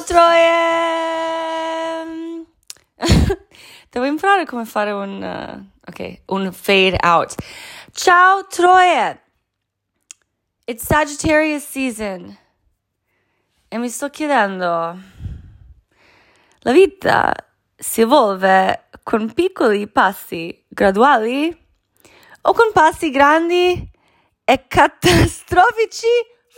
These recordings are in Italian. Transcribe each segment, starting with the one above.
Troie! Devo imparare come fare un fade out. Ciao Troie! It's Sagittarius season. E mi sto chiedendo, la vita si evolve con piccoli passi graduali o con passi grandi e catastrofici?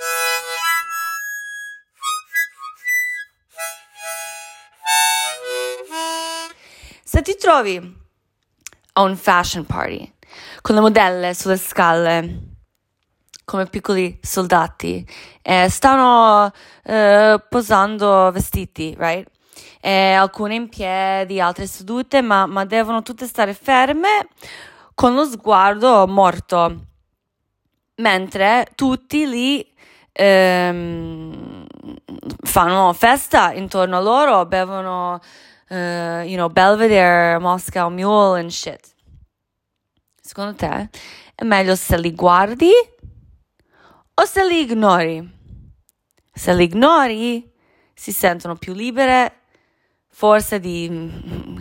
Se ti trovi a un fashion party con le modelle sulle scale come piccoli soldati stanno posando vestiti, right? Alcune in piedi, altre sedute, ma devono tutte stare ferme con lo sguardo morto, mentre tutti lì fanno festa intorno a loro, bevono Belvedere, Moscow Mule and shit. Secondo te è meglio se li guardi o se li ignori? Se li ignori si sentono più libere forse di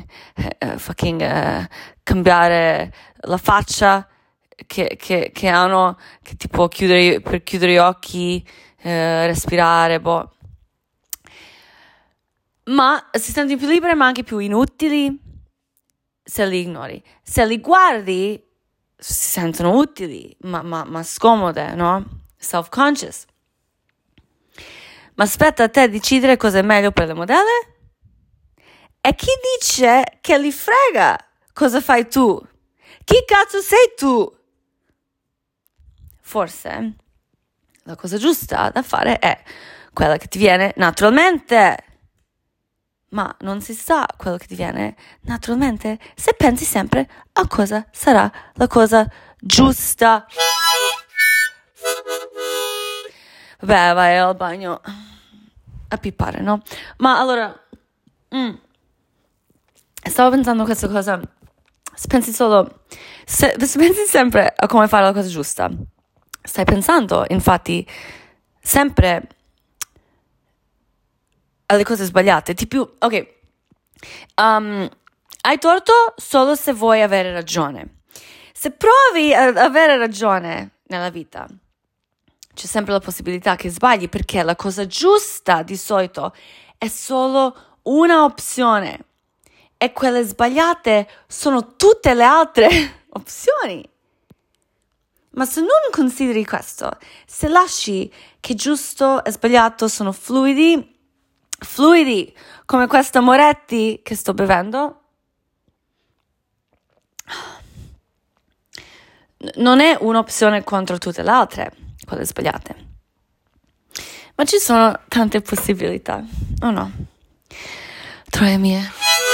cambiare la faccia che hanno, che tipo per chiudere gli occhi, respirare, boh. Ma si sentono più libere ma anche più inutili se li ignori. Se li guardi si sentono utili ma scomode, no? Self-conscious. Ma aspetta a te decidere cosa è meglio per le modelle? E chi dice che li frega cosa fai tu? Chi cazzo sei tu? Forse la cosa giusta da fare è quella che ti viene naturalmente. Ma non si sa quello che ti viene naturalmente se pensi sempre a cosa sarà la cosa giusta. Vabbè, vai al bagno a pippare, no? Ma allora, stavo pensando a questa cosa. Se pensi sempre a come fare la cosa giusta, stai pensando, infatti, sempre alle cose sbagliate. Hai torto solo se vuoi avere ragione. Se provi ad avere ragione nella vita, c'è sempre la possibilità che sbagli, perché la cosa giusta di solito è solo una opzione e quelle sbagliate sono tutte le altre opzioni. Ma se non consideri questo, se lasci che giusto e sbagliato sono fluidi come questa Moretti che sto bevendo, non è un'opzione contro tutte le altre, quelle sbagliate. Ma ci sono tante possibilità, o no? Troie mie.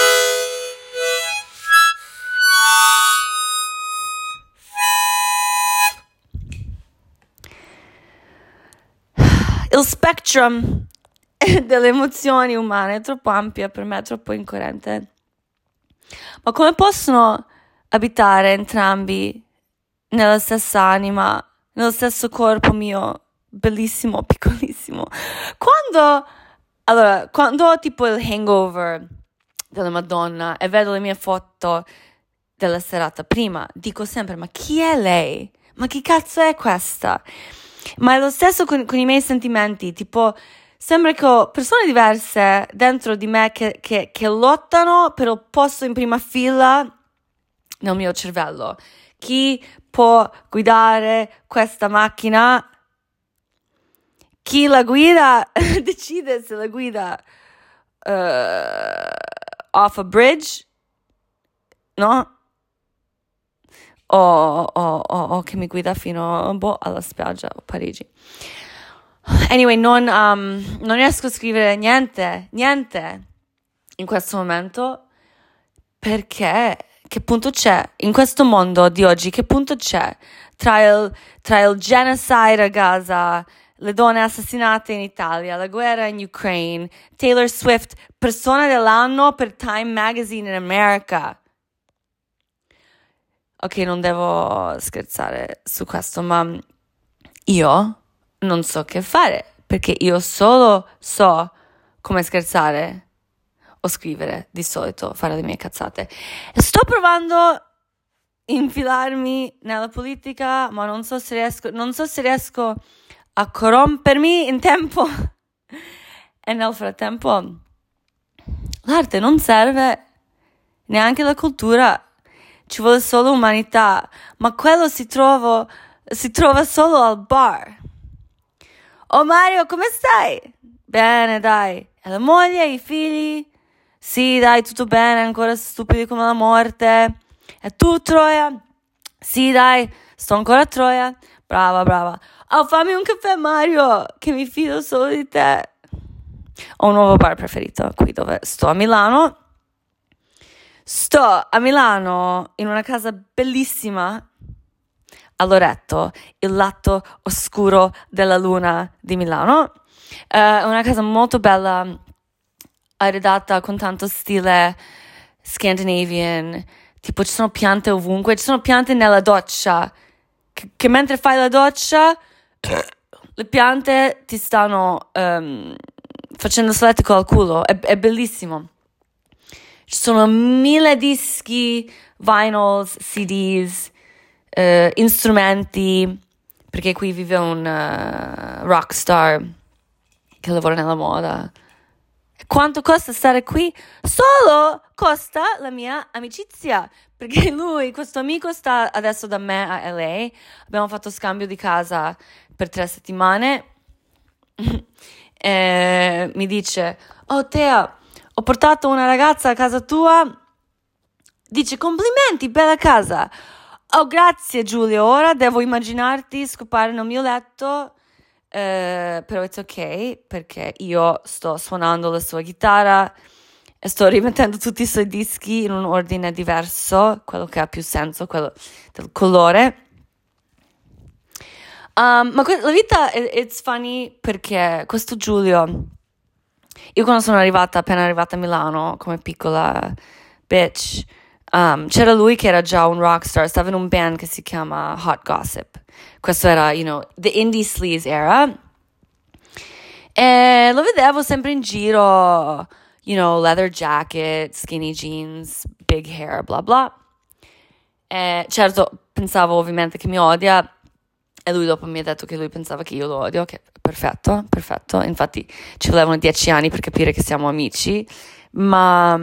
Il spectrum delle emozioni umane è troppo ampia per me, è troppo incoerente. Ma come possono abitare entrambi nella stessa anima, nello stesso corpo mio, bellissimo, piccolissimo? Quando ho tipo il hangover della Madonna e vedo le mie foto della serata prima, dico sempre, ma chi è lei? Ma chi cazzo è questa? Ma è lo stesso con i miei sentimenti, tipo, sembra che ho persone diverse dentro di me che lottano per il posto in prima fila nel mio cervello. Chi può guidare questa macchina? Chi la guida decide se la guida off a bridge, no? O che mi guida fino alla spiaggia a Parigi. Anyway, non riesco a scrivere niente in questo momento, perché che punto c'è in questo mondo di oggi? Che punto c'è tra il genocide a Gaza, le donne assassinate in Italia, la guerra in Ukraine, Taylor Swift, persona dell'anno per Time Magazine in America? Ok, non devo scherzare su questo, ma io non so che fare, perché io solo so come scherzare o scrivere, di solito, fare le mie cazzate. E sto provando a infilarmi nella politica, ma non so se riesco a corrompermi in tempo. E nel frattempo l'arte non serve, neanche la cultura, ci vuole solo umanità, ma quello si trova solo al bar. Oh Mario, come stai? Bene, dai. E la moglie, i figli? Sì, dai, tutto bene, ancora stupidi come la morte. E tu, Troia? Sì, dai, sto ancora a Troia. Brava. Oh, fammi un caffè, Mario, che mi fido solo di te. Ho un nuovo bar preferito qui dove sto a Milano. Sto a Milano in una casa bellissima a Loreto, il lato oscuro della luna di Milano. Una casa molto bella, arredata con tanto stile Scandinavian. Tipo ci sono piante ovunque, ci sono piante nella doccia, che mentre fai la doccia le piante ti stanno facendo solletico al culo. È bellissimo. Ci sono 1000 dischi, vinyls, CDs, strumenti, perché qui vive un rockstar che lavora nella moda. Quanto costa stare qui? Solo costa la mia amicizia, perché questo amico sta adesso da me a LA. Abbiamo fatto scambio di casa per 3 settimane. E mi dice: oh Tea, ho portato una ragazza a casa tua. Dice: complimenti, bella casa. Oh, grazie Giulio, ora devo immaginarti scopare nel mio letto. Però it's ok, perché io sto suonando la sua chitarra e sto rimettendo tutti i suoi dischi in un ordine diverso, quello che ha più senso, quello del colore. Ma la vita, it's funny, perché questo Giulio, io quando sono appena arrivata a Milano, come piccola bitch, c'era lui che era già un rockstar, stava in un band che si chiama Hot Gossip. Questo era, the indie sleaze era. E lo vedevo sempre in giro, leather jacket, skinny jeans, big hair, bla bla. E certo, pensavo ovviamente che mi odia, e lui dopo mi ha detto che lui pensava che io lo odio, che perfetto. Infatti ci volevano 10 anni per capire che siamo amici, ma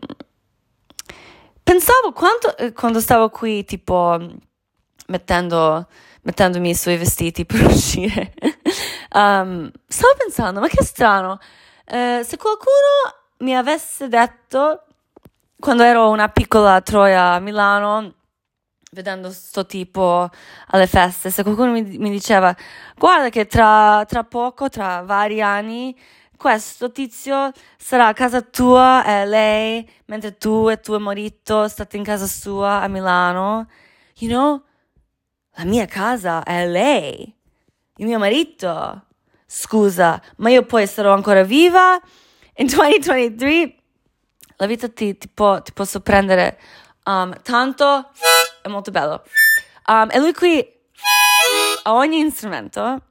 pensavo quando stavo qui, tipo, mettendomi i suoi vestiti per uscire, stavo pensando, ma che strano, se qualcuno mi avesse detto, quando ero una piccola Troia a Milano, vedendo sto tipo alle feste, se qualcuno mi diceva: guarda che tra poco, tra vari anni, questo tizio sarà a casa tua a LA, mentre tu e tuo marito state in casa sua a Milano, la mia casa è LA, il mio marito, scusa, ma io poi sarò ancora viva in 2023, la vita ti può sorprendere tanto, è molto bello. E lui qui a ogni strumento,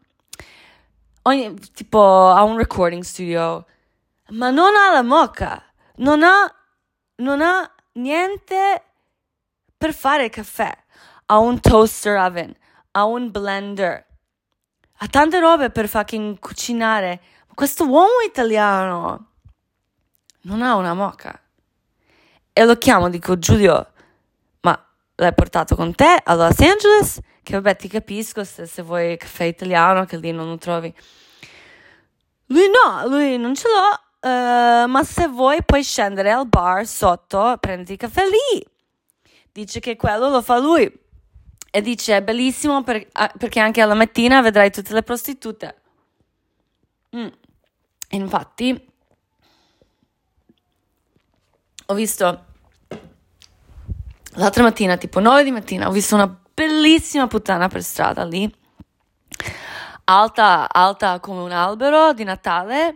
tipo ha un recording studio, ma non ha la moka, non ha niente per fare il caffè, ha un toaster oven, ha un blender, ha tante robe per fucking cucinare. Questo uomo italiano non ha una moka. E lo chiamo, dico: Giulio, ma l'hai portato con te a Los Angeles? Che vabbè, ti capisco se vuoi caffè italiano, che lì non lo trovi. Lui non ce l'ho, ma se vuoi puoi scendere al bar sotto, prendi il caffè lì. Dice che quello lo fa lui. E dice: è bellissimo perché anche alla mattina vedrai tutte le prostitute. Infatti ho visto l'altra mattina, tipo 9 di mattina, ho visto una bellissima puttana per strada lì, alta come un albero di Natale.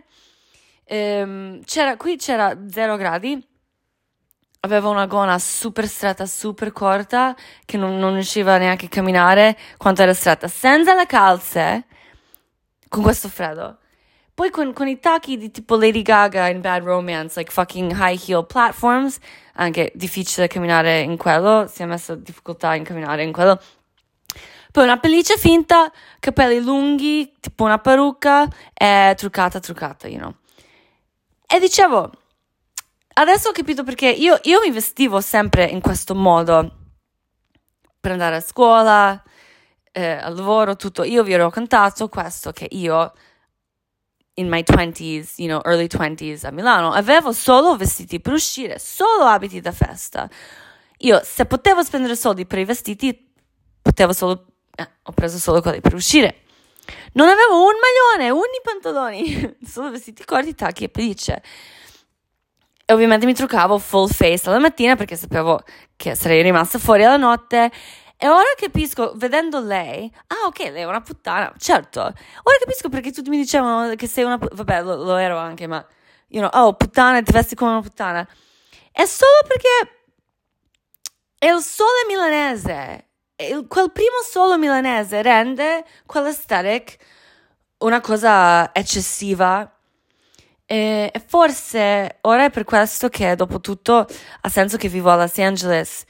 C'era 0 gradi, aveva una gonna super stretta, super corta, che non riusciva neanche a camminare quanto era stretta, senza le calze, con questo freddo. Poi con i tacchi di tipo Lady Gaga in Bad Romance, like fucking high heel platforms, anche difficile camminare in quello, si è messa difficoltà in camminare in quello. Poi una pelliccia finta, capelli lunghi, tipo una parrucca, e truccata, you know. E dicevo, adesso ho capito perché io mi vestivo sempre in questo modo, per andare a scuola, al lavoro, tutto. Io vi ero raccontato questo, che io, in my 20s, you know, early 20s a Milano, avevo solo vestiti per uscire, solo abiti da festa. Io, se potevo spendere soldi per i vestiti, ho preso solo quelli per uscire. Non avevo un maglione, i pantaloni, solo vestiti corti, tacchi e pellicce. E ovviamente mi truccavo full face alla mattina perché sapevo che sarei rimasta fuori alla notte. E ora capisco, vedendo lei, ok, lei è una puttana, certo. Ora capisco perché tutti mi dicevano che sei una puttana. Vabbè, lo ero anche, ma, you know, puttana, ti vesti come una puttana. È solo perché è il sole milanese. Quel primo sole milanese rende quell'aesthetic una cosa eccessiva. E forse ora è per questo che dopo tutto ha senso che vivo a Los Angeles.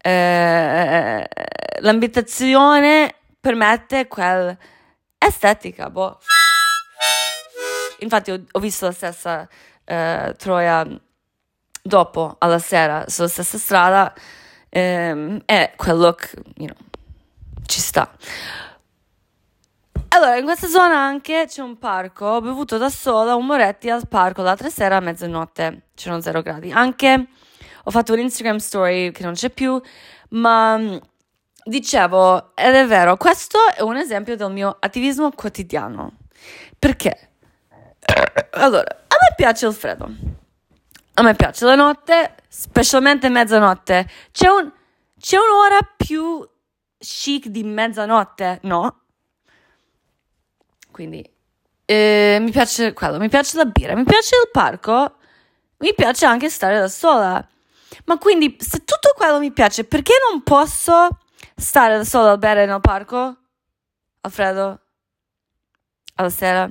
L'ambientazione permette quell'estetica, boh. Infatti ho visto la stessa troia dopo, alla sera, sulla stessa strada, e quel look, you know, ci sta. Allora, in questa zona anche c'è un parco. Ho bevuto da sola un Moretti al parco l'altra sera a mezzanotte, c'erano 0 gradi. Anche ho fatto un Instagram story che non c'è più, ma dicevo, ed è vero, questo è un esempio del mio attivismo quotidiano. Perché? Allora, a me piace il freddo, a me piace la notte, specialmente mezzanotte. C'è un'ora più chic di mezzanotte, no? Quindi mi piace quello, mi piace la birra, mi piace il parco, mi piace anche stare da sola. Ma quindi, se tutto quello mi piace, perché non posso stare da sola a bere nel parco? Al freddo? Alla sera?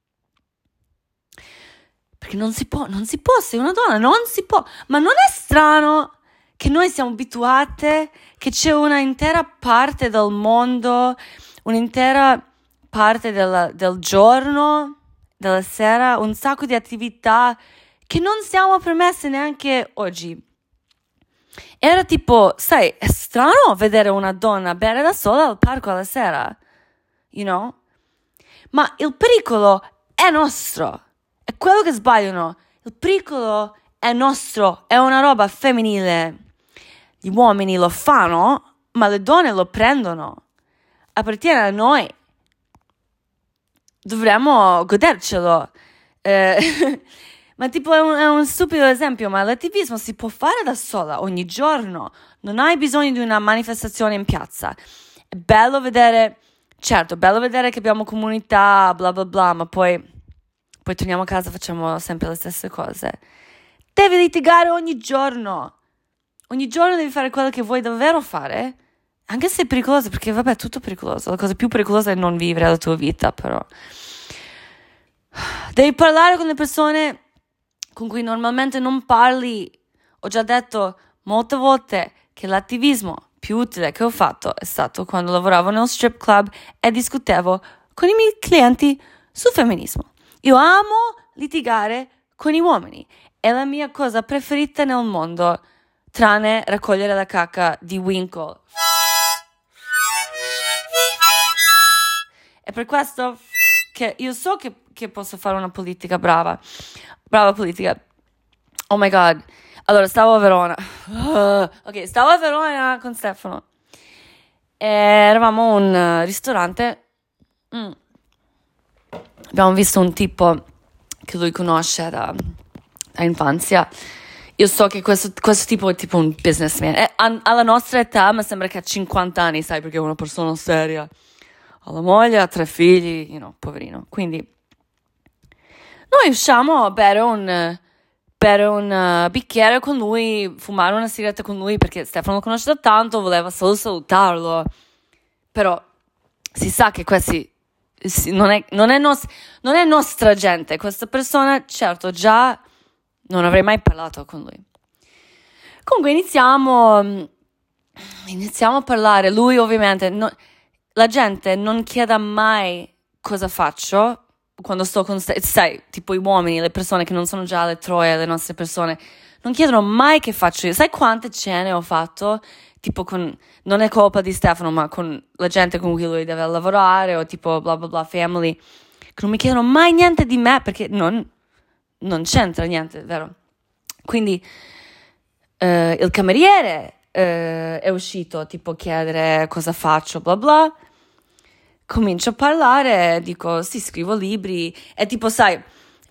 Perché non si può, sei una donna, non si può. Ma non è strano che noi siamo abituate, che c'è una intera parte del mondo, un'intera parte del giorno, della sera, un sacco di attività che non siamo permesse neanche oggi. Era tipo, sai, è strano vedere una donna bere da sola al parco alla sera, you know? Ma il pericolo è nostro, è quello che sbagliano. Il pericolo è nostro, è una roba femminile. Gli uomini lo fanno, ma le donne lo prendono. Appartiene a noi. Dovremmo godercelo. Ma tipo è un stupido esempio, ma l'attivismo si può fare da sola ogni giorno. Non hai bisogno di una manifestazione in piazza. È bello vedere, certo, è bello vedere che abbiamo comunità, bla bla bla, ma poi torniamo a casa e facciamo sempre le stesse cose. Devi litigare ogni giorno. Ogni giorno devi fare quello che vuoi davvero fare. Anche se è pericoloso, perché vabbè, è tutto pericoloso. La cosa più pericolosa è non vivere la tua vita, però. Devi parlare con le persone con cui normalmente non parli. Ho già detto molte volte che l'attivismo più utile che ho fatto è stato quando lavoravo nello strip club e discutevo con i miei clienti sul femminismo. Io amo litigare con gli uomini. È la mia cosa preferita nel mondo, tranne raccogliere la cacca di Winkle. È per questo che io so che posso fare una politica brava politica. Oh my god. Allora, stavo a Verona. Stavo a Verona con Stefano. E eravamo a un ristorante. Abbiamo visto un tipo che lui conosce da infanzia. Io so che questo tipo è tipo un businessman. Alla nostra età, mi sembra che ha 50 anni, sai, perché è una persona seria. Ha la moglie, ha 3 figli, you know, poverino. Quindi noi usciamo a bere un bicchiere con lui, fumare una sigaretta con lui, perché Stefano lo conosce da tanto, voleva solo salutarlo. Però si sa che questi sì, non è nostra gente. Questa persona, certo, già non avrei mai parlato con lui. Comunque iniziamo a parlare. Lui ovviamente, la gente non chiede mai cosa faccio quando sto con sai, tipo i uomini, le persone che non sono già le troie, le nostre persone, non chiedono mai che faccio io. Sai quante cene ho fatto? Tipo non è colpa di Stefano, ma con la gente con cui lui deve lavorare, o tipo bla bla bla family, che non mi chiedono mai niente di me, perché non c'entra niente, vero? Quindi il cameriere è uscito, tipo chiedere cosa faccio, bla bla. Comincio a parlare, dico sì, scrivo libri, e tipo sai,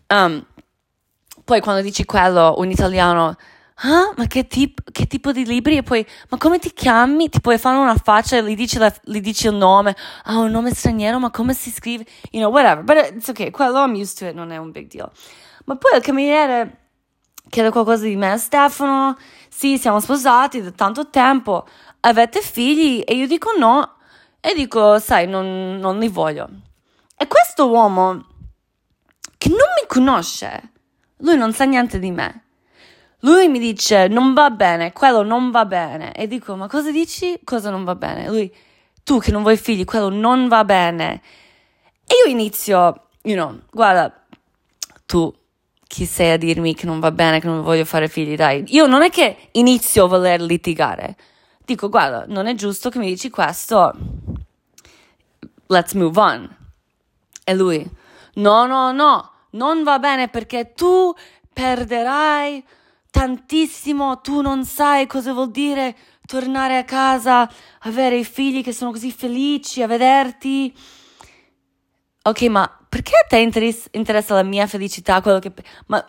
poi quando dici quello, un italiano, ah, ma che tipo di libri? E poi, ma come ti chiami? Tipo, fanno una faccia e gli dici il nome, un nome straniero, ma come si scrive? You know, whatever, but it's okay, quello I'm used to it, non è un big deal. Ma poi il cameriere chiede qualcosa di me, Stefano, sì, siamo sposati da tanto tempo, avete figli? E io dico no, e dico, sai, non li voglio. E questo uomo, che non mi conosce, lui non sa niente di me, lui mi dice, non va bene, quello non va bene. E dico, ma cosa dici? Cosa non va bene? Lui, tu che non vuoi figli, quello non va bene. E io inizio, guarda, tu chi sei a dirmi che non va bene, che non voglio fare figli, dai. Io non è che inizio a voler litigare. Dico, guarda, non è giusto che mi dici questo. Let's move on. E lui, no, non va bene perché tu perderai tantissimo, tu non sai cosa vuol dire tornare a casa, avere i figli che sono così felici a vederti. Ok, ma perché a te interessa la mia felicità, ma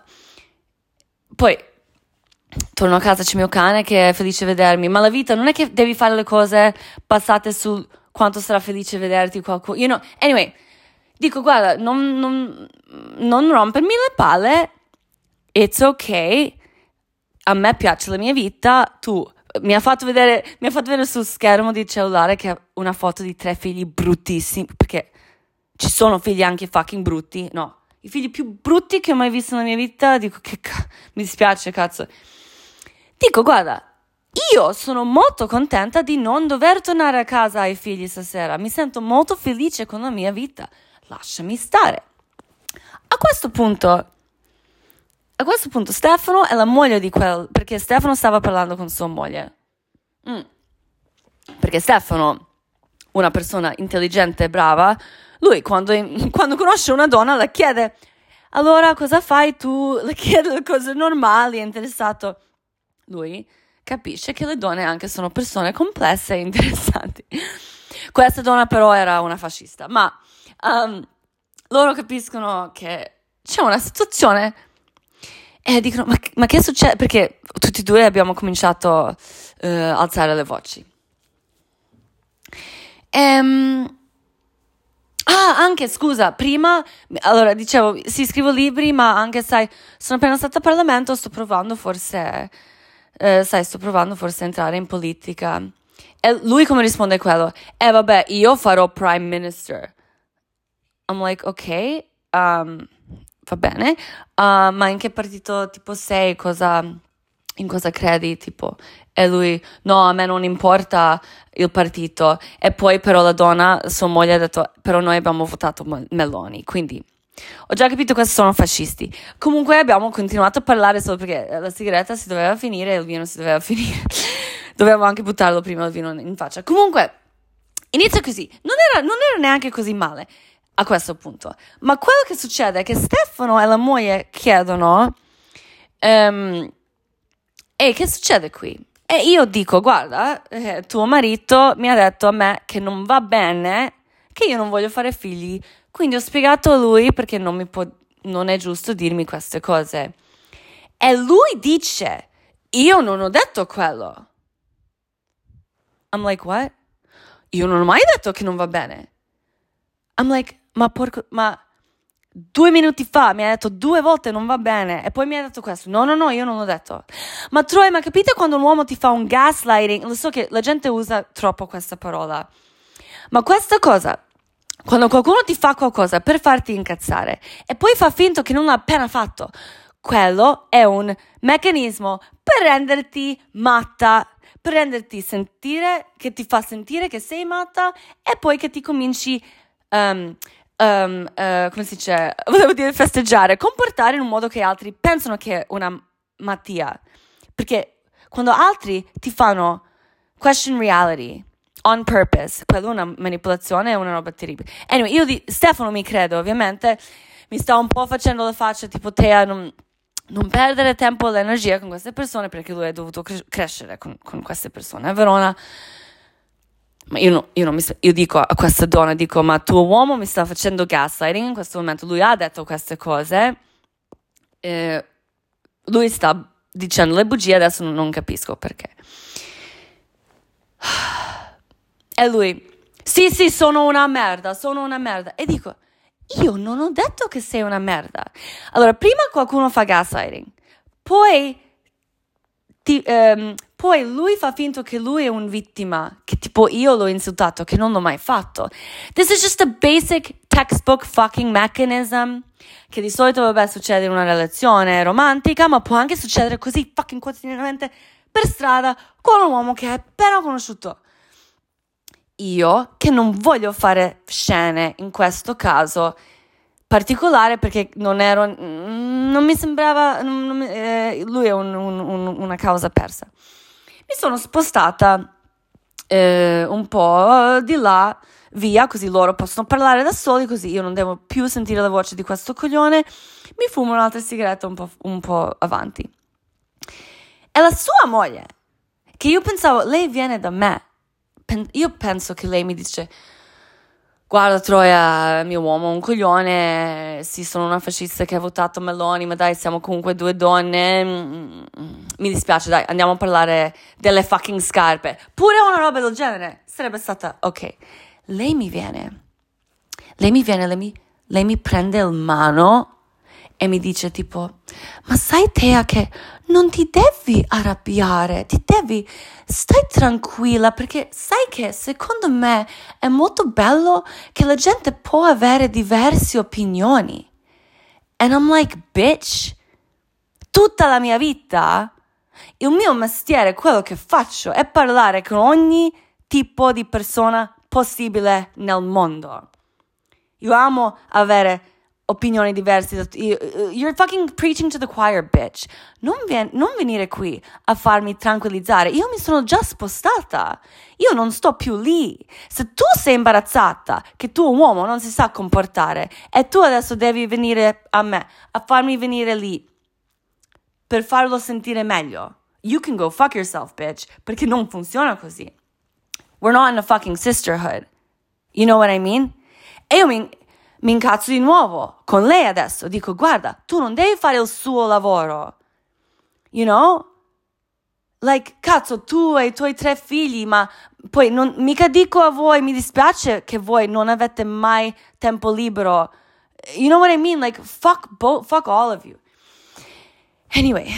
poi torno a casa, c'è mio cane che è felice a vedermi, ma la vita non è che devi fare le cose basate su quanto sarà felice vederti qualcuno, anyway, dico guarda, non rompermi le palle, it's ok, a me piace la mia vita, tu mi ha fatto vedere sul schermo di cellulare che ha una foto di 3 figli bruttissimi, perché ci sono figli anche fucking brutti, no, i figli più brutti che ho mai visto nella mia vita, dico mi dispiace cazzo, dico guarda, io sono molto contenta di non dover tornare a casa ai figli stasera, mi sento molto felice con la mia vita, lasciami stare. A questo punto Stefano è la moglie di perché Stefano stava parlando con sua moglie. Perché Stefano, una persona intelligente e brava, lui quando conosce una donna la chiede, allora cosa fai tu? Le chiede le cose normali, è interessato. Lui capisce che le donne anche sono persone complesse e interessanti. Questa donna però era una fascista, ma loro capiscono che c'è una situazione e dicono, ma che succede? Perché tutti e due abbiamo cominciato a alzare le voci. Anche, scusa, prima, allora, dicevo, sì, scrivo libri, ma anche, sai, sono appena stata a Parlamento, sto provando forse a entrare in politica. E lui come risponde quello? Vabbè, io farò Prime Minister. I'm like, ok, va bene, ma in che partito tipo sei, in cosa credi, tipo? E lui, no, a me non importa il partito. E poi però la donna, sua moglie ha detto, però noi abbiamo votato Meloni, quindi ho già capito che sono fascisti. Comunque abbiamo continuato a parlare solo perché la sigaretta si doveva finire e il vino si doveva finire. Dovevamo anche buttarlo prima il vino in faccia. Comunque, inizia così. Non era neanche così male a questo punto. Ma quello che succede è che Stefano e la moglie chiedono e che succede qui? E io dico, guarda, tuo marito mi ha detto a me che non va bene, che io non voglio fare figli, quindi ho spiegato a lui perché non è giusto dirmi queste cose. E lui dice, io non ho detto quello. I'm like, what? Io non ho mai detto che non va bene. I'm like, ma 2 minuti fa mi ha detto 2 volte non va bene e poi mi ha detto questo. No, io non l'ho detto. Ma Troy, ma capite quando l'uomo ti fa un gaslighting? Lo so che la gente usa troppo questa parola, ma questa cosa, quando qualcuno ti fa qualcosa per farti incazzare e poi fa finta che non l'ha appena fatto, quello è un meccanismo per renderti matta, per renderti sentire, che ti fa sentire che sei matta e poi che ti cominci, come si dice, volevo dire festeggiare, comportare in un modo che altri pensano che è una mattia. Perché quando altri ti fanno question reality on purpose, quello è una manipolazione, è una roba terribile. Anyway, io di Stefano mi credo, ovviamente, mi sta un po' facendo la faccia tipo Tea, non perdere tempo e l'energia con queste persone, perché lui ha dovuto crescere con queste persone a Verona. Ma io dico a questa donna, dico, ma tuo uomo mi sta facendo gaslighting in questo momento, lui ha detto queste cose, lui sta dicendo le bugie, adesso non capisco perché. E lui, sì, sono una merda. E dico, io non ho detto che sei una merda. Allora, prima qualcuno fa gaslighting, poi lui fa finta che lui è un vittima, che tipo io l'ho insultato, che non l'ho mai fatto. This is just a basic textbook fucking mechanism, che di solito, vabbè, succede in una relazione romantica, ma può anche succedere così fucking quotidianamente per strada con un uomo che hai appena conosciuto. Io, che non voglio fare scene in questo caso particolare, perché non mi sembrava, lui è una causa persa. Mi sono spostata un po' di là, via, così loro possono parlare da soli, così io non devo più sentire la voce di questo coglione. Mi fumo un'altra sigaretta un po' avanti. E la sua moglie, che io pensavo, lei viene da me. Io penso che lei mi dice, guarda Troia, mio uomo è un coglione, sì, sono una fascista che ha votato Meloni, ma dai, siamo comunque due donne, mi dispiace, dai, andiamo a parlare delle fucking scarpe. Pure una roba del genere sarebbe stata, ok. Lei mi prende il mano e mi dice tipo, ma sai Tea che non ti devi arrabbiare, stai tranquilla, perché sai che secondo me è molto bello che la gente può avere diverse opinioni. And I'm like, bitch, tutta la mia vita, il mio mestiere, quello che faccio, è parlare con ogni tipo di persona possibile nel mondo. Io amo avere opinioni diverse. You're fucking preaching to the choir, bitch. Non venire qui a farmi tranquillizzare. Io mi sono già spostata. Io non sto più lì. Se tu sei imbarazzata che tuo uomo non si sa comportare e tu adesso devi venire a me a farmi venire lì per farlo sentire meglio, you can go fuck yourself, bitch. Perché non funziona così. We're not in a fucking sisterhood. You know what I mean? E io mi incazzo di nuovo con lei adesso. Dico, guarda, tu non devi fare il suo lavoro. You know? Like, cazzo, tu e i tuoi 3 figli, ma poi mica dico a voi, mi dispiace che voi non avete mai tempo libero. You know what I mean? Like, fuck all of you. Anyway,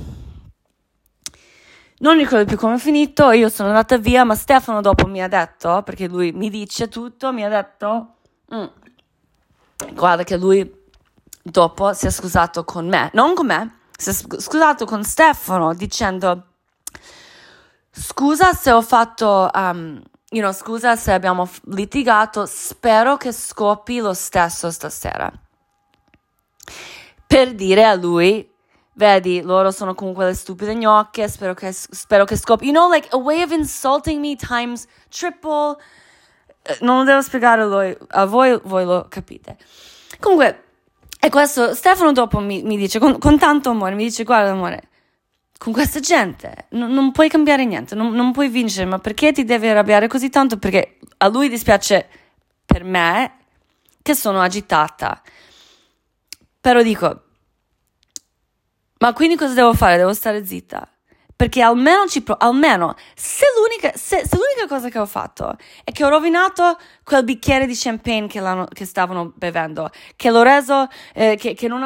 non ricordo più come è finito, io sono andata via, ma Stefano dopo mi ha detto, perché lui mi dice tutto, mi ha detto, guarda che lui dopo si è scusato con me, non con me, si è scusato con Stefano dicendo, scusa se ho fatto, scusa se abbiamo litigato, spero che scoppi lo stesso stasera. Per dire a lui, vedi, loro sono comunque le stupide gnocche, spero che scoppi. You know, like, a way of insulting me times triple. Non lo devo spiegare a voi lo capite. Comunque, e questo, Stefano dopo mi dice, con tanto amore, mi dice, guarda amore, con questa gente non puoi cambiare niente, non puoi vincere, ma perché ti devi arrabbiare così tanto? Perché a lui dispiace per me che sono agitata. Però dico, ma quindi cosa devo fare? Devo stare zitta? Perché almeno se l'unica cosa che ho fatto è che ho rovinato quel bicchiere di champagne che stavano bevendo, che l'ho reso, che non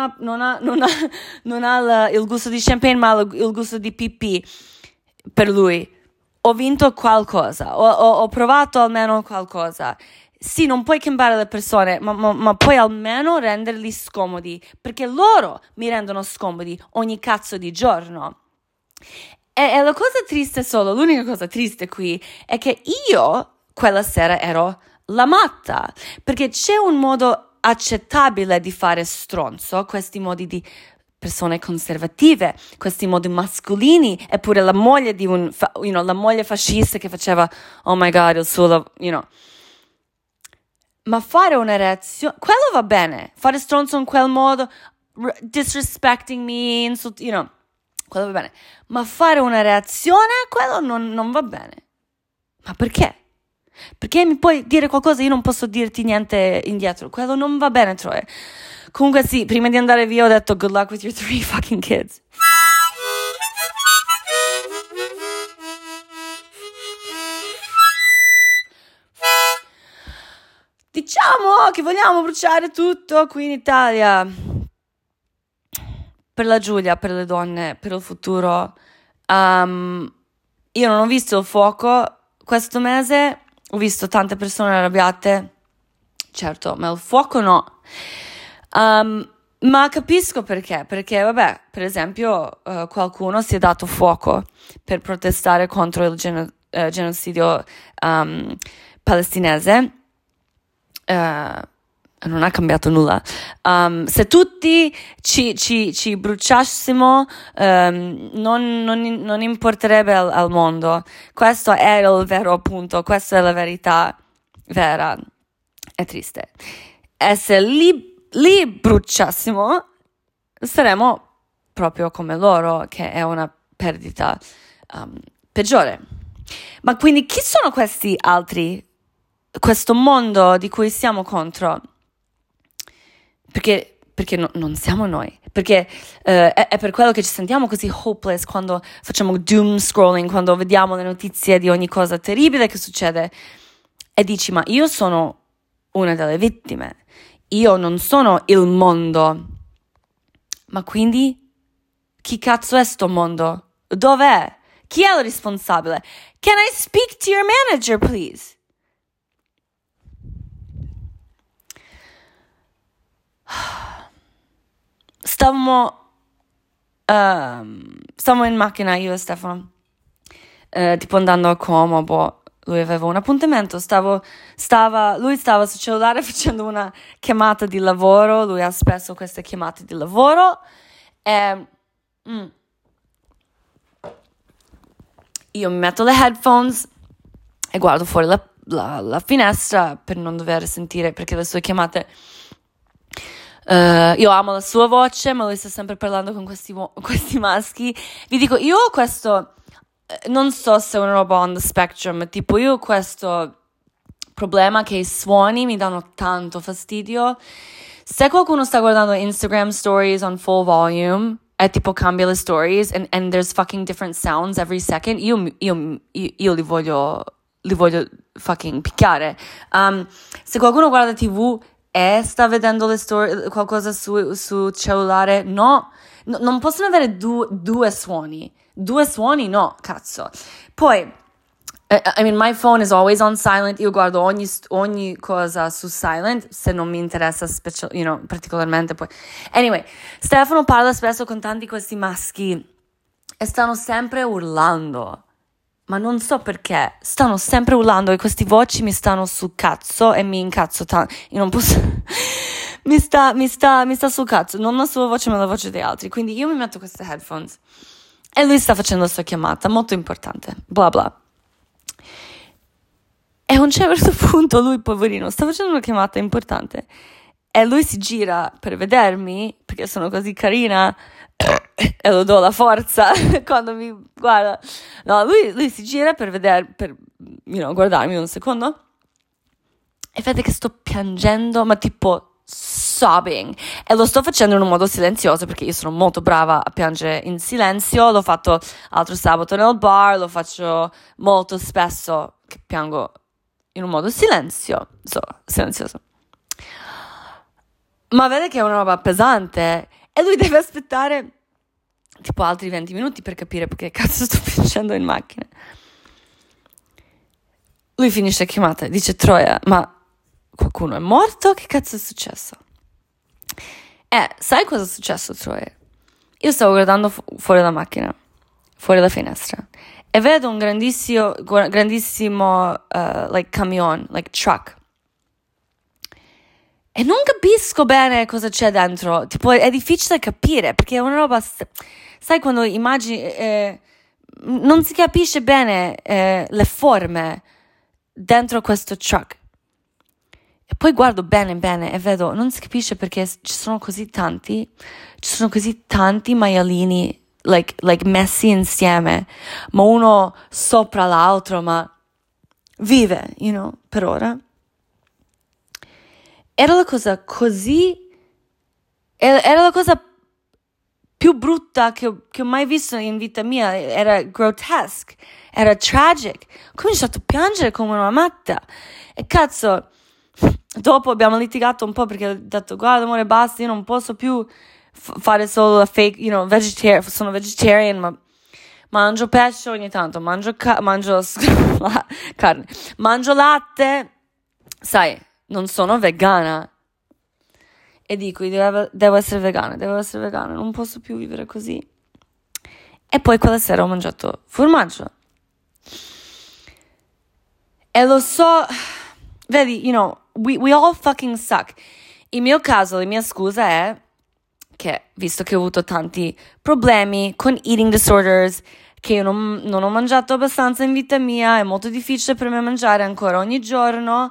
ha il gusto di champagne, ma il gusto di pipì per lui. Ho vinto qualcosa, ho provato almeno qualcosa. sì, non puoi cambiare le persone, ma puoi almeno renderli scomodi, perché loro mi rendono scomodi ogni cazzo di giorno. E la cosa triste l'unica cosa triste qui è che io quella sera ero la matta, perché c'è un modo accettabile di fare stronzo, questi modi di persone conservative, questi modi mascolini, eppure la moglie di la moglie fascista che faceva, oh my god, il suo, ma fare una reazione, quello va bene, fare stronzo in quel modo, disrespecting me, quello va bene, ma fare una reazione a quello non va bene. Ma perché? Perché mi puoi dire qualcosa, io non posso dirti niente indietro, quello non va bene, Troy. Comunque sì, prima di andare via ho detto good luck with your 3 fucking kids. Diciamo che vogliamo bruciare tutto qui in Italia. Per la Giulia, per le donne, per il futuro. Io non ho visto il fuoco questo mese, ho visto tante persone arrabbiate, certo, ma il fuoco no. Ma capisco perché, vabbè, per esempio qualcuno si è dato fuoco per protestare contro il genocidio palestinese. Non ha cambiato nulla. Se tutti ci bruciassimo, non importerebbe al mondo. Questo è il vero punto, questa è la verità vera. È triste. E se li bruciassimo, saremo proprio come loro, che è una perdita peggiore. Ma quindi chi sono questi altri? Questo mondo di cui siamo contro? Perché non siamo noi, perché è per quello che ci sentiamo così hopeless quando facciamo doom scrolling, quando vediamo le notizie di ogni cosa terribile che succede e dici ma io sono una delle vittime, io non sono il mondo, ma quindi chi cazzo è sto mondo? Dov'è? Chi è il responsabile? Can I speak to your manager please? Stavamo in macchina io e Stefano, tipo andando a Como, lui aveva un appuntamento, lui stava sul cellulare facendo una chiamata di lavoro, lui ha spesso queste chiamate di lavoro, e io mi metto le headphones e guardo fuori la finestra per non dover sentire, perché le sue chiamate... io amo la sua voce, ma lui sta sempre parlando con questi maschi. Vi dico, io ho questo, non so se è una roba on the spectrum, tipo io ho questo problema che i suoni mi danno tanto fastidio. Se qualcuno sta guardando Instagram stories on full volume e tipo cambia le stories and there's fucking different sounds every second, io li voglio fucking picchiare. Se qualcuno guarda TV e sta vedendo le storie, qualcosa su cellulare, no, non possono avere due suoni, no, cazzo. Poi, I mean, my phone is always on silent, io guardo ogni cosa su silent, se non mi interessa particolarmente, poi. Anyway, Stefano parla spesso con tanti questi maschi e stanno sempre urlando. Ma non so perché, stanno sempre urlando e queste voci mi stanno sul cazzo e mi incazzo tanto, io non posso, mi sta sul cazzo, non la sua voce ma la voce degli altri, quindi io mi metto queste headphones e lui sta facendo la sua chiamata, molto importante, bla bla. E a un certo punto lui, poverino, sta facendo una chiamata importante e lui si gira per vedermi, perché sono così carina, e lo do la forza quando mi guarda. No, lui si gira per guardarmi un secondo e vede che sto piangendo, ma tipo sobbing, e lo sto facendo in un modo silenzioso perché io sono molto brava a piangere in silenzio. L'ho fatto l'altro sabato nel bar, lo faccio molto spesso che piango in un modo silenzioso, ma vede che è una roba pesante e lui deve aspettare tipo altri 20 minuti per capire perché cazzo sto piangendo in macchina. Lui finisce la chiamata e dice: Troia, ma qualcuno è morto, che cazzo è successo? Sai cosa è successo, Troy? Io stavo guardando fuori la macchina, fuori la finestra, e vedo un grandissimo like camion, like truck. E non capisco bene cosa c'è dentro, tipo è difficile capire, perché è una roba, sai quando immagini, non si capisce bene le forme dentro questo truck. E poi guardo bene e vedo, non si capisce perché ci sono così tanti maialini like messi insieme, ma uno sopra l'altro, ma vive, per ora. Era la cosa più brutta che ho mai visto in vita mia. Era grotesque, era tragic. Ho cominciato a piangere come una matta. E cazzo, dopo abbiamo litigato un po' perché ho detto, guarda amore, basta, io non posso più fare solo la fake, sono vegetarian, ma mangio pesce ogni tanto, mangio carne, mangio latte, sai, non sono vegana. E dico, devo essere vegana, non posso più vivere così. E poi quella sera ho mangiato formaggio. E lo so, vedi, we all fucking suck. Il mio caso, la mia scusa è che, visto che ho avuto tanti problemi con eating disorders, che io non ho mangiato abbastanza in vita mia, è molto difficile per me mangiare ancora ogni giorno.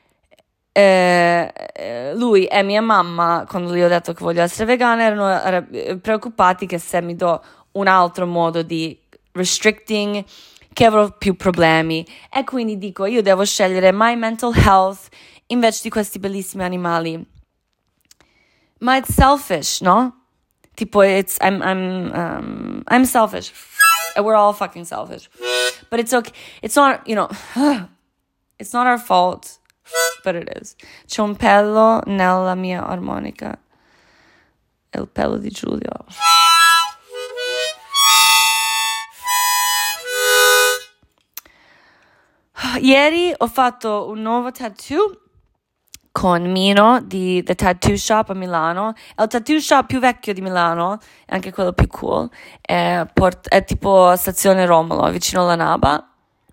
Lui e mia mamma, quando gli ho detto che voglio essere vegana, erano preoccupati che se mi do un altro modo di restricting, che avrò più problemi. E quindi dico, io devo scegliere my mental health invece di questi bellissimi animali. Ma it's selfish, no? Tipo, I'm selfish. And we're all fucking selfish. But it's okay. It's not, it's not our fault. But it is. C'è un pelo nella mia armonica. È il pelo di Giulio. Ieri ho fatto un nuovo tattoo con Mino di The Tattoo Shop a Milano. È il tattoo shop più vecchio di Milano, è anche quello più cool. È tipo stazione Romolo, vicino alla Naba.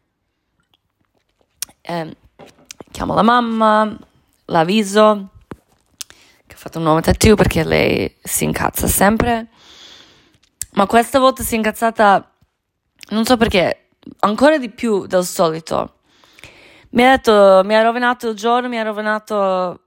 Chiamo la mamma, l'avviso che ho fatto un nuovo tattoo perché lei si incazza sempre, ma questa volta si è incazzata, non so perché, ancora di più del solito. Mi ha detto, mi ha rovinato il giorno, mi ha rovinato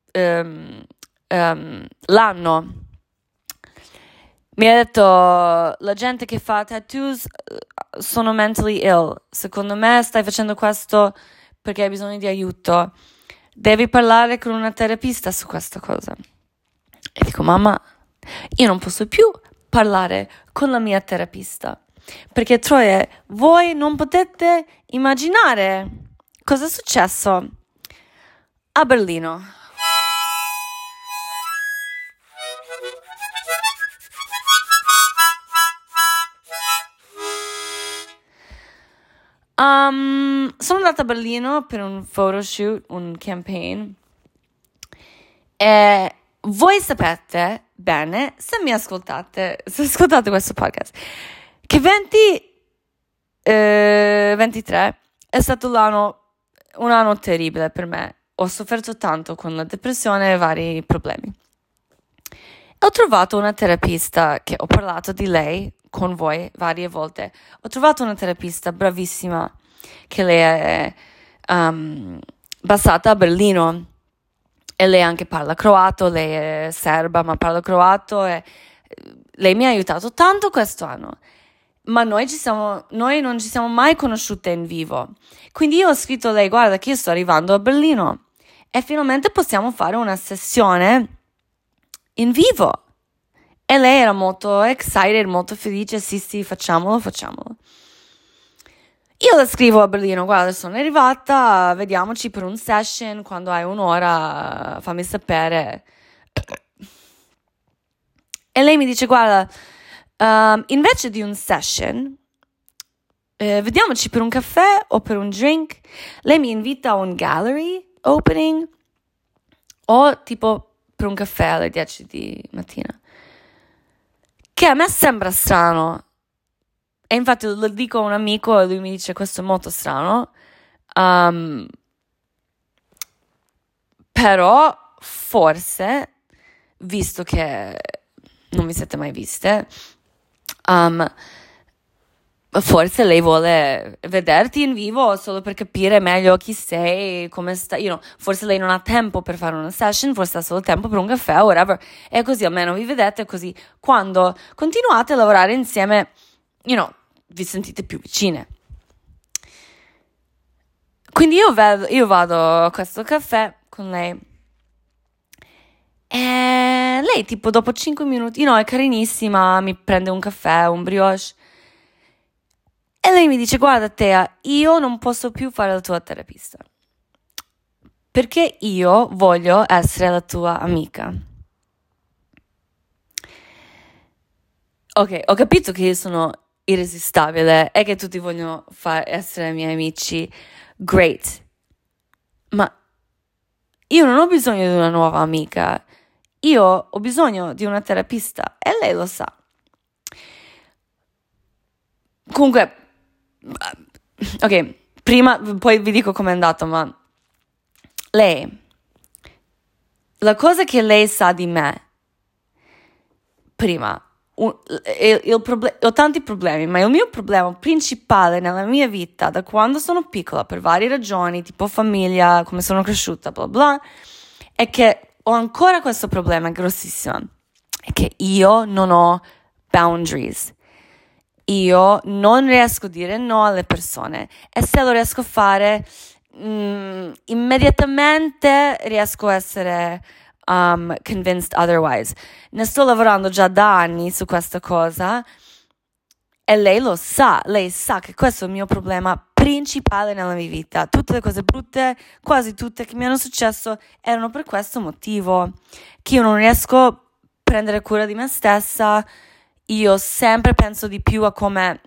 l'anno. Mi ha detto, la gente che fa tattoos sono mentally ill, secondo me stai facendo questo perché hai bisogno di aiuto, devi parlare con una terapista su questa cosa. E dico, mamma, io non posso più parlare con la mia terapista, perché Troie, voi non potete immaginare cosa è successo a Berlino. Sono andata a Berlino per un photoshoot, un campaign, e voi sapete bene, se ascoltate questo podcast, che 2023 è stato un anno terribile per me. Ho sofferto tanto con la depressione e vari problemi. Ho trovato una terapista, che ho parlato di lei con voi varie volte. Ho trovato una terapista bravissima, che lei è basata a Berlino, e lei anche parla croato, lei è serba ma parla croato, e lei mi ha aiutato tanto questo anno. Ma noi non ci siamo mai conosciute in vivo. Quindi io ho scritto a lei, guarda che io sto arrivando a Berlino e finalmente possiamo fare una sessione in vivo. E lei era molto excited, molto felice, sì, facciamolo. Io le scrivo a Berlino, guarda, sono arrivata, vediamoci per un session, quando hai un'ora fammi sapere. E lei mi dice, guarda, invece di un session, vediamoci per un caffè o per un drink. Lei mi invita a un gallery opening o tipo per un caffè alle 10 di mattina, che a me sembra strano. E infatti lo dico a un amico e lui mi dice questo è molto strano. Però forse, visto che non vi siete mai viste, forse lei vuole vederti in vivo solo per capire meglio chi sei, come stai, forse lei non ha tempo per fare una session, forse ha solo tempo per un caffè o whatever, e così almeno vi vedete, così quando continuate a lavorare insieme, vi sentite più vicine. Quindi io vado a questo caffè con lei e lei tipo dopo 5 minuti, è carinissima, mi prende un caffè, un brioche. E lei mi dice, guarda Tea, io non posso più fare la tua terapista, perché io voglio essere la tua amica. Ok, ho capito che io sono irresistibile e che tutti vogliono essere miei amici, great, ma io non ho bisogno di una nuova amica, io ho bisogno di una terapista e lei lo sa. Comunque, ok, prima, poi vi dico com'è andato, ma lei, la cosa che lei sa di me, prima, ho tanti problemi, ma il mio problema principale nella mia vita, da quando sono piccola, per varie ragioni, tipo famiglia, come sono cresciuta, bla bla, è che ho ancora questo problema grossissimo, è che io non ho boundaries. Io non riesco a dire no alle persone e se lo riesco a fare immediatamente riesco a essere convinced otherwise. Ne sto lavorando già da anni su questa cosa e lei lo sa, lei sa che questo è il mio problema principale nella mia vita. Tutte le cose brutte, quasi tutte che mi hanno successo erano per questo motivo, che io non riesco a prendere cura di me stessa. Io sempre penso di più a come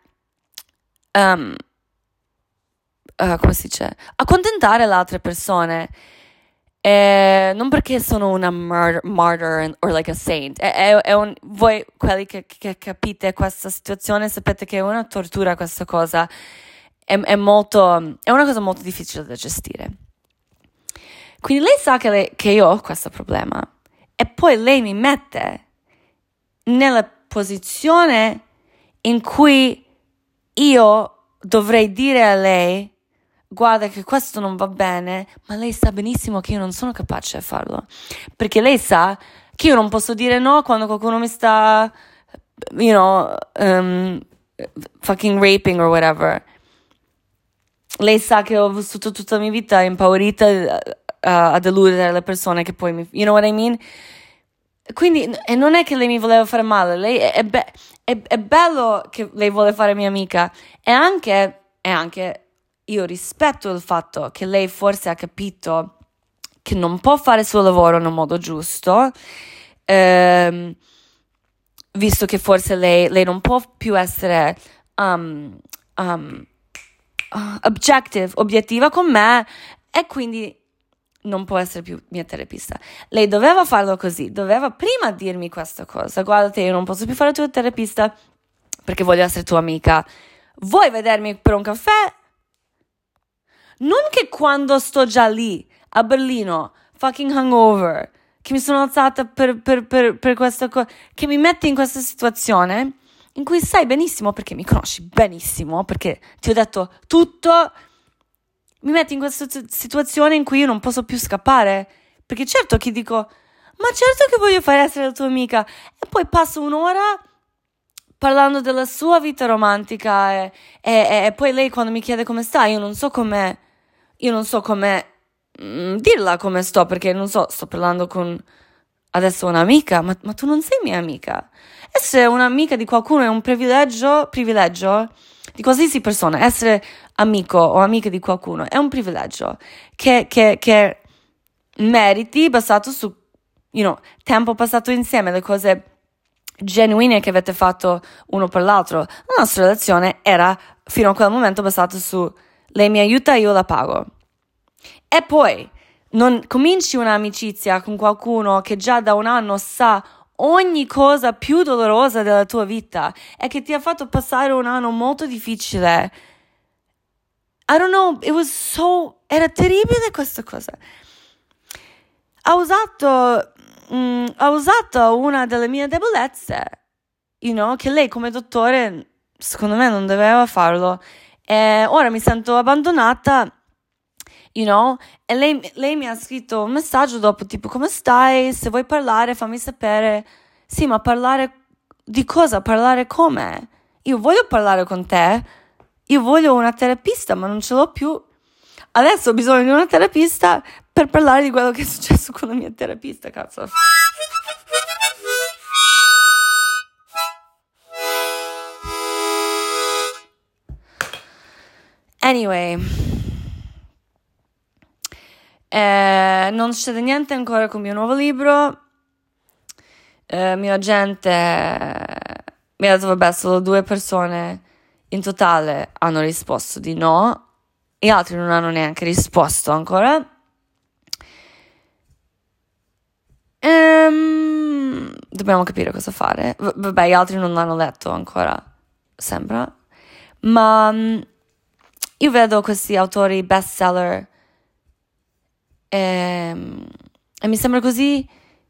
si dice? Accontentare le altre persone. Non perché sono una martyr or like a saint. Voi, quelli che capite questa situazione, sapete che è una tortura questa cosa. È una cosa molto difficile da gestire. Quindi lei sa che io ho questo problema. E poi lei mi mette nella posizione in cui io dovrei dire a lei guarda che questo non va bene, ma lei sa benissimo che io non sono capace di farlo, perché lei sa che io non posso dire no quando qualcuno mi sta fucking raping or whatever. Lei sa che ho vissuto tutta la mia vita impaurita a deludere le persone che poi you know what I mean? Quindi, e non è che lei mi voleva fare male, lei è bello che lei vuole fare mia amica, e anche io rispetto il fatto che lei forse ha capito che non può fare il suo lavoro in un modo giusto, visto che forse lei non può più essere obiettiva con me, e quindi non può essere più mia terapista. Lei doveva farlo così, doveva prima dirmi questa cosa, guardate, io non posso più fare tua terapista perché voglio essere tua amica, vuoi vedermi per un caffè? Non che quando sto già lì a Berlino, fucking hungover, che mi sono alzata per questa cosa, che mi metti in questa situazione in cui sai benissimo, perché mi conosci benissimo, perché ti ho detto tutto, mi metti in questa situazione in cui io non posso più scappare, perché certo che dico, ma certo che voglio fare essere la tua amica, e poi passo un'ora parlando della sua vita romantica e poi lei quando mi chiede come sta, io non so come dirla come sto, perché non so, sto parlando con adesso un'amica, ma tu non sei mia amica. Essere un'amica di qualcuno è un privilegio di qualsiasi persona. Essere amico o amica di qualcuno è un privilegio che meriti basato su tempo passato insieme, le cose genuine che avete fatto uno per l'altro. La nostra relazione era fino a quel momento basata su lei mi aiuta, io la pago. E poi non cominci un'amicizia con qualcuno che già da un anno sa ogni cosa più dolorosa della tua vita e che ti ha fatto passare un anno molto difficile. I don't know, era terribile questa cosa. Ha usato una delle mie debolezze, che lei come dottore, secondo me, non doveva farlo. E ora mi sento abbandonata, e lei mi ha scritto un messaggio dopo, tipo, come stai? Se vuoi parlare, fammi sapere. Sì, ma parlare di cosa? Parlare come? Io voglio parlare con te, io voglio una terapista, ma non ce l'ho più. Adesso ho bisogno di una terapista per parlare di quello che è successo con la mia terapista, cazzo. Anyway, non succede niente ancora con il mio nuovo libro. Mio agente mi ha detto, vabbè, solo 2 persone in totale hanno risposto di no, gli altri non hanno neanche risposto ancora. Dobbiamo capire cosa fare. Vabbè, gli altri non l'hanno letto ancora, sembra. Ma io vedo questi autori bestseller e mi sembra così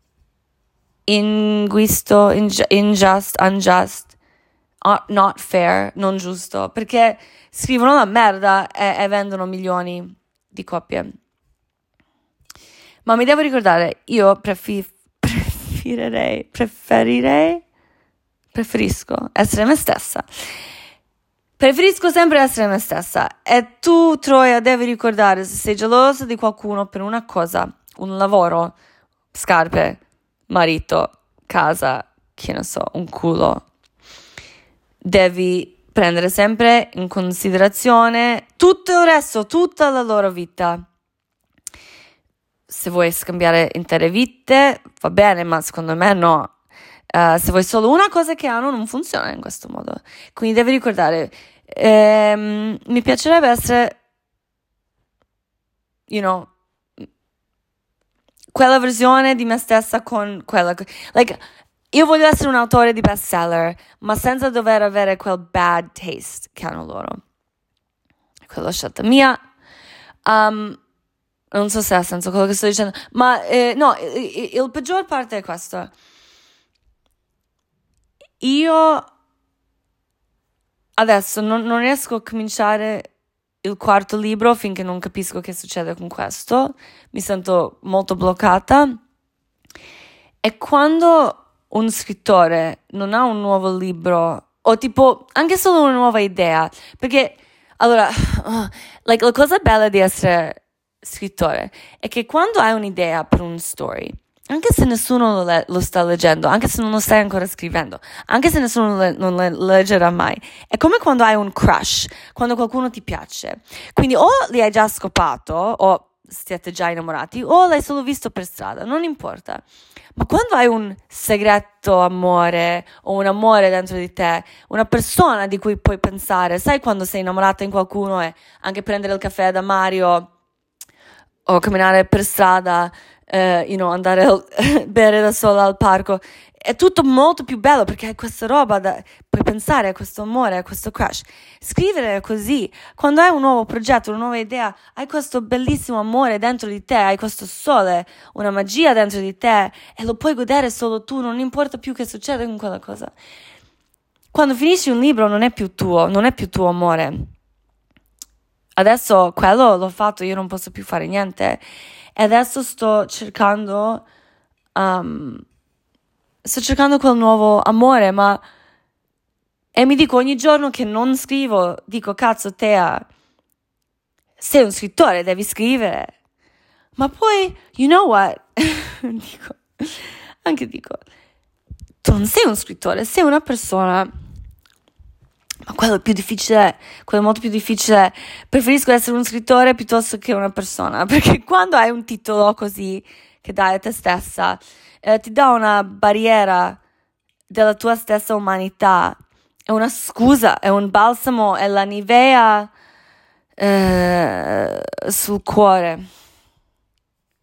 ingiusto, unjust, not fair, non giusto, perché scrivono la merda e vendono milioni di copie. Ma mi devo ricordare, io preferisco essere me stessa. Preferisco sempre essere me stessa. E tu, Troia, devi ricordare, se sei gelosa di qualcuno per una cosa, un lavoro, scarpe, marito, casa, che ne so, un culo, devi prendere sempre in considerazione tutto il resto, tutta la loro vita. Se vuoi scambiare intere vite, va bene, ma secondo me no. Se vuoi solo una cosa che hanno, non funziona in questo modo. Quindi devi ricordare, mi piacerebbe essere, quella versione di me stessa con quella, io voglio essere un autore di bestseller, ma senza dover avere quel bad taste che hanno loro. Quella scelta mia. Non so se ha senso quello che sto dicendo, ma no, il peggior parte è questo. Io adesso non riesco a cominciare il 4º libro finché non capisco che succede con questo. Mi sento molto bloccata. E quando un scrittore non ha un nuovo libro, o tipo anche solo una nuova idea, perché allora, la cosa bella di essere scrittore è che quando hai un'idea per un story, anche se nessuno lo sta leggendo, anche se non lo stai ancora scrivendo, anche se nessuno non lo leggerà mai, è come quando hai un crush, quando qualcuno ti piace. Quindi o li hai già scopato, o siete già innamorati, o l'hai solo visto per strada, non importa. Ma quando hai un segreto amore o un amore dentro di te, una persona di cui puoi pensare, sai quando sei innamorata in qualcuno e anche prendere il caffè da Mario o camminare per strada, andare a bere da sola al parco, è tutto molto più bello perché hai questa roba puoi pensare a questo amore, a questo crush. Scrivere è così, quando hai un nuovo progetto, una nuova idea, hai questo bellissimo amore dentro di te, hai questo sole, una magia dentro di te e lo puoi godere solo tu, non importa più che succede con quella cosa. Quando finisci un libro non è più tuo, non è più tuo amore. Adesso quello l'ho fatto, io non posso più fare niente. E adesso sto cercando quel nuovo amore, e mi dico ogni giorno che non scrivo, dico cazzo Tea, sei un scrittore, devi scrivere. Ma poi, you know what? dico, tu non sei un scrittore, sei una persona. Ma quello è più difficile, quello è molto più difficile. Preferisco essere un scrittore piuttosto che una persona, perché quando hai un titolo così che dai a te stessa, ti dà una barriera della tua stessa umanità, è una scusa, è un balsamo, è la Nivea sul cuore.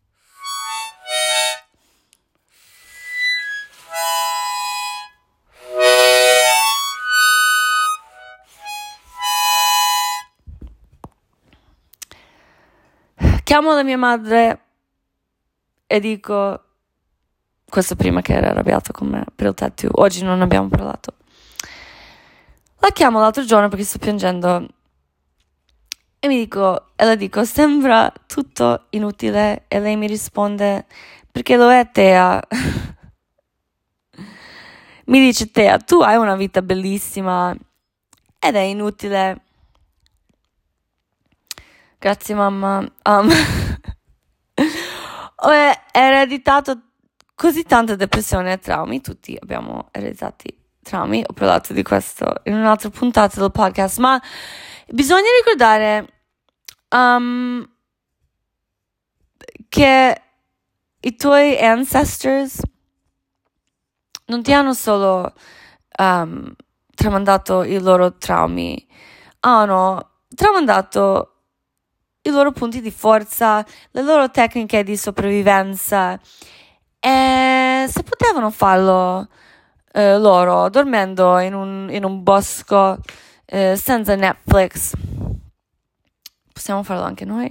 chiamo la mia madre e dico, questo prima che era arrabbiata con me per il tattoo, oggi non abbiamo parlato. La chiamo l'altro giorno perché sto piangendo e le dico, sembra tutto inutile, e lei mi risponde, perché lo è, Tea. Mi dice, Tea, tu hai una vita bellissima ed è inutile. Grazie mamma. Ho ereditato così tanta depressione e traumi, tutti abbiamo ereditati traumi, ho parlato di questo in un'altra puntata del podcast, ma bisogna ricordare che i tuoi ancestors non ti hanno solo tramandato i loro traumi, hanno tramandato i loro punti di forza, le loro tecniche di sopravvivenza, e se potevano farlo loro dormendo in un bosco senza Netflix, possiamo farlo anche noi.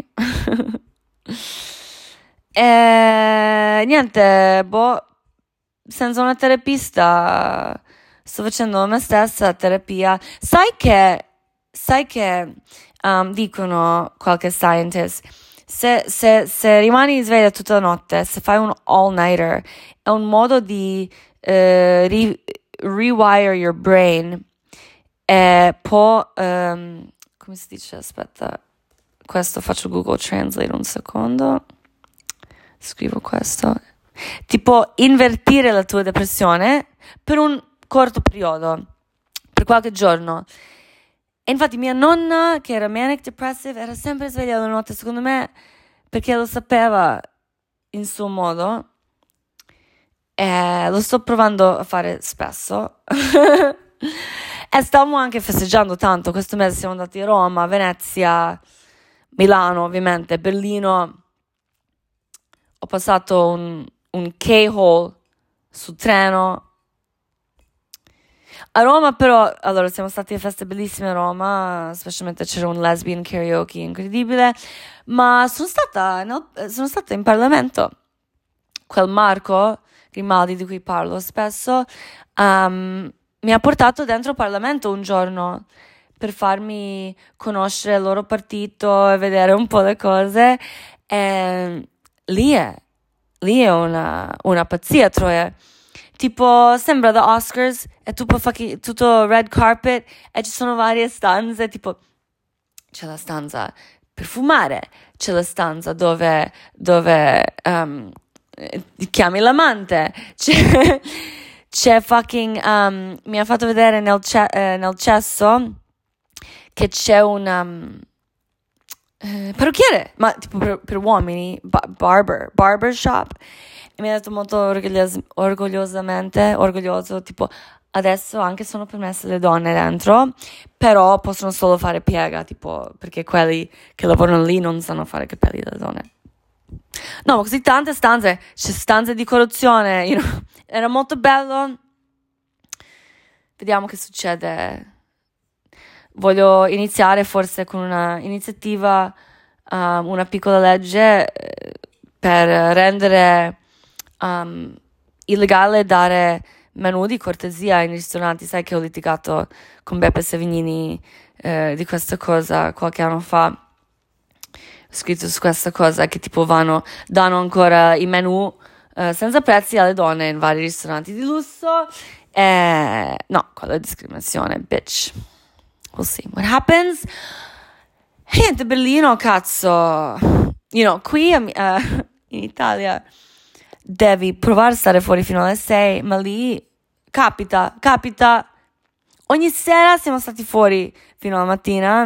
E niente, senza una terapista sto facendo me stessa terapia. Sai che dicono qualche scientist, se rimani sveglia tutta la notte, se fai un all-nighter, è un modo di rewire your brain, e può, come si dice, aspetta, questo faccio Google Translate un secondo, scrivo questo, tipo invertire la tua depressione per un corto periodo, per qualche giorno. E infatti mia nonna, che era manic depressive, era sempre sveglia la notte, secondo me perché lo sapeva in suo modo, e lo sto provando a fare spesso. E stavamo anche festeggiando tanto. Questo mese siamo andati a Roma, Venezia, Milano ovviamente, Berlino. Ho passato un K-hole sul treno. A Roma però, allora siamo stati a feste bellissime a Roma, specialmente c'era un lesbian karaoke incredibile, ma sono stata in Parlamento. Quel Marco Grimaldi di cui parlo spesso mi ha portato dentro il Parlamento un giorno per farmi conoscere il loro partito e vedere un po' le cose, e lì è una pazzia, Troia. Tipo, sembra The Oscars, è tutto red carpet, e ci sono varie stanze, tipo, c'è la stanza per fumare, c'è la stanza dove chiami l'amante, c'è fucking, mi ha fatto vedere nel cesso che c'è un parrucchiere, ma tipo per uomini, barber shop. E mi ha detto molto orgoglioso, tipo, adesso anche sono permesse le donne dentro, però possono solo fare piega, tipo, perché quelli che lavorano lì non sanno fare capelli delle donne. No, ma così tante stanze, c'è stanze di corruzione, era molto bello. Vediamo che succede. Voglio iniziare forse con una iniziativa, una piccola legge per rendere illegale dare menù di cortesia in ristoranti. Sai che ho litigato con Beppe Savignini di questa cosa qualche anno fa. Ho scritto su questa cosa, che tipo danno ancora i menù senza prezzi alle donne in vari ristoranti di lusso. No, quella è discriminazione, bitch. We'll see what happens. Niente, Berlino, cazzo. Qui in Italia devi provare a stare fuori fino alle 6, ma lì capita. Ogni sera siamo stati fuori fino alla mattina.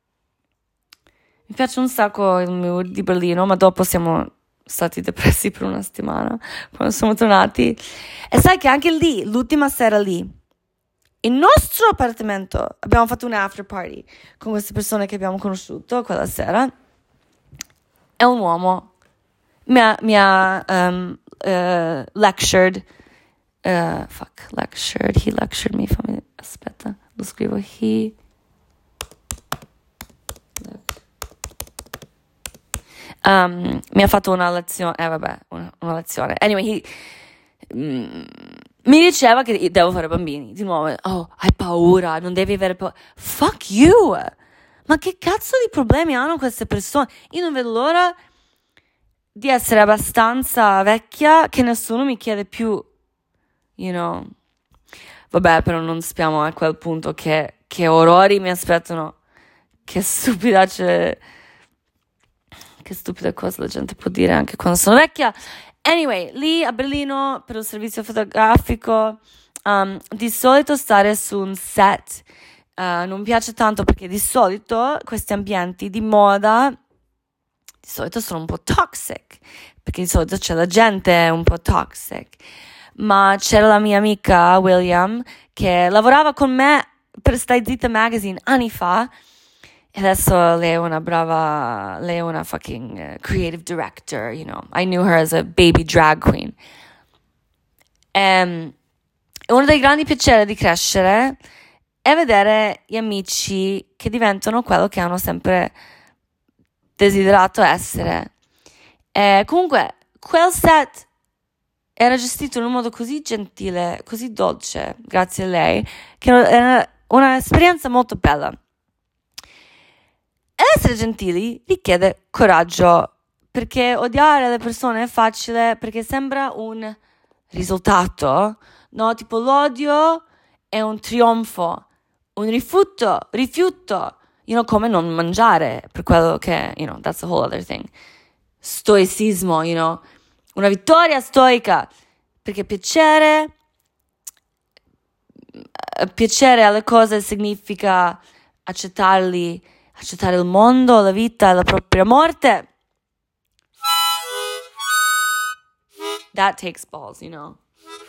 Mi piace un sacco il mood di Berlino, ma dopo siamo stati depressi per una settimana quando siamo tornati. E sai che anche lì, l'ultima sera lì, il nostro appartamento, abbiamo fatto un after party con queste persone che abbiamo conosciuto quella sera, e un uomo mi ha lectured, he lectured me, aspetta, lo scrivo, mi ha fatto una lezione, una lezione. Anyway, mi diceva che devo fare bambini. Di nuovo, oh, hai paura, non devi avere paura. Fuck you! Ma che cazzo di problemi hanno queste persone? Io non vedo l'ora di essere abbastanza vecchia che nessuno mi chiede più, you know. Vabbè, però non spiamo a quel punto che orrori mi aspettano. Che stupida cosa la gente può dire anche quando sono vecchia. Anyway, lì a Berlino per il servizio fotografico di solito stare su un set non piace tanto perché di solito questi ambienti di moda di solito sono un po' toxic, perché di solito c'è la gente un po' toxic. Ma c'era la mia amica William che lavorava con me per Stai Zitta Magazine anni fa e adesso lei è una fucking creative director, you know. I knew her as a baby drag queen. E uno dei grandi piaceri di crescere è vedere gli amici che diventano quello che hanno sempre desiderato essere. Comunque, quel set era gestito in un modo così gentile, così dolce, grazie a lei, che era un'esperienza molto bella. E essere gentili richiede coraggio, perché odiare le persone è facile, perché sembra un risultato, no? Tipo l'odio è un trionfo, un rifiuto, you know, come non mangiare, per quello che, you know, that's a whole other thing. Stoicismo, you know, una vittoria stoica, perché piacere alle cose significa accettare il mondo, la vita e la propria morte. That takes balls, you know.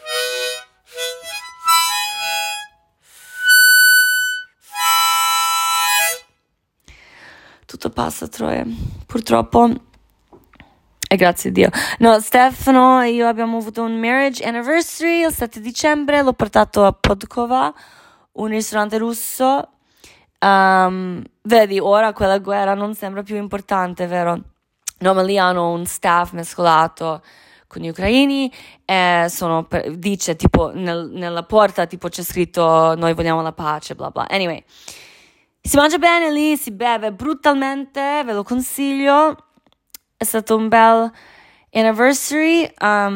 Tutto passa, Troia, purtroppo. E grazie a Dio. No, Stefano e io abbiamo avuto un marriage anniversary il 7 dicembre, l'ho portato a Podkova, un ristorante russo. Vedi, ora quella guerra non sembra più importante, vero? No, ma lì hanno un staff mescolato con gli ucraini e dice tipo nella porta tipo c'è scritto noi vogliamo la pace, bla bla. Anyway, si mangia bene lì, si beve brutalmente, ve lo consiglio. È stato un bel anniversary.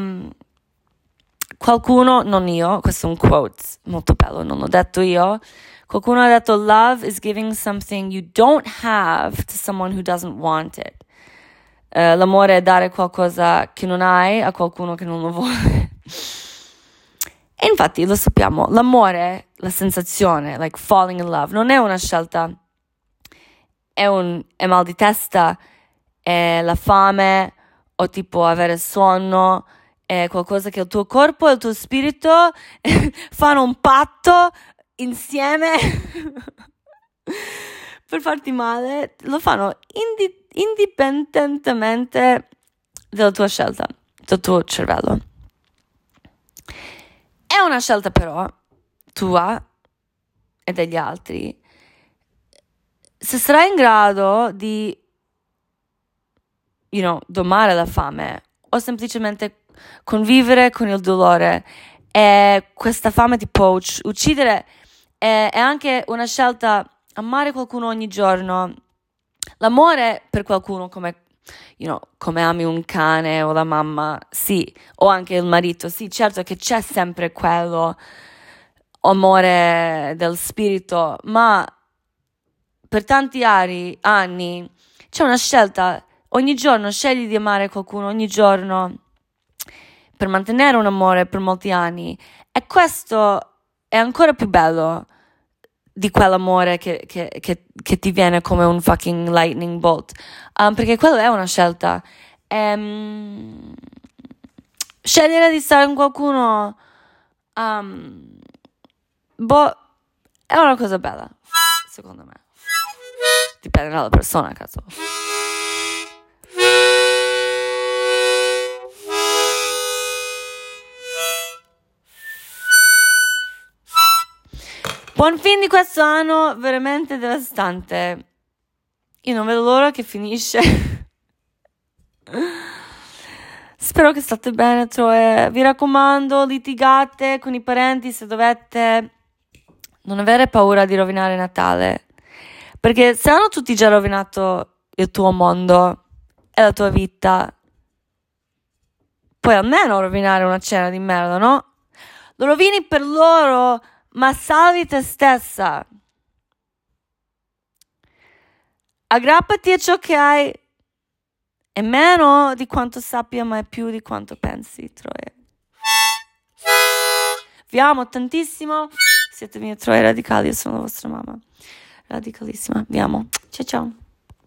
Qualcuno, non io, questo è un quote molto bello, non l'ho detto io. Qualcuno ha detto: love is giving something you don't have to someone who doesn't want it. L'amore è dare qualcosa che non hai a qualcuno che non lo vuole. E infatti lo sappiamo, l'amore, la sensazione, like falling in love, non è una scelta, è mal di testa, è la fame o tipo avere sonno, è qualcosa che il tuo corpo e il tuo spirito fanno un patto insieme per farti male, lo fanno indipendentemente dalla tua scelta, dal tuo cervello. È una scelta però tua e degli altri. Se sarai in grado di, you know, domare la fame o semplicemente convivere con il dolore, e questa fame ti può uccidere. È anche una scelta amare qualcuno ogni giorno. L'amore per qualcuno come ami un cane o la mamma, sì, o anche il marito, sì, certo che c'è sempre quello amore del spirito, ma per tanti anni c'è una scelta. Ogni giorno scegli di amare qualcuno, ogni giorno, per mantenere un amore per molti anni. E questo è ancora più bello di quell'amore che ti viene come un fucking lightning bolt. Perché quello è una scelta. Scegliere di stare con qualcuno, è una cosa bella, secondo me. Dipende dalla persona, cazzo. Buon fin di questo anno veramente devastante. Io non vedo l'ora che finisce Spero che state bene, Troie. Vi raccomando, litigate con i parenti se dovete. Non avere paura di rovinare Natale. Perché se hanno tutti già rovinato il tuo mondo e la tua vita, puoi almeno rovinare una cena di merda, no? Lo rovini per loro, ma salvi te stessa. Aggrappati a ciò che hai. È meno di quanto sappia, ma è più di quanto pensi, Troie. Vi amo tantissimo. Siete mie Troie radicali, io sono la vostra mamma. Radicalissima. Vi amo. Ciao ciao.